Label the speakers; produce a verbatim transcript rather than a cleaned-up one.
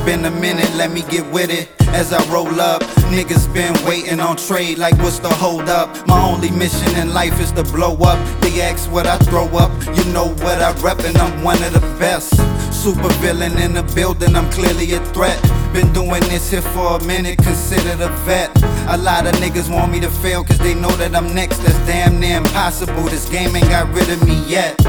Speaker 1: been a minute, let me get with it. As I roll up, niggas been waiting on trade like what's the hold up? My only mission in life is to blow up. They ask what I throw up, you know what I rep, and I'm one of the best. Super villain in the building, I'm clearly a threat. Been doing this here for a minute, considered a vet. A lot of niggas want me to fail cause they know that I'm next. That's damn near impossible, this game ain't got rid of me yet.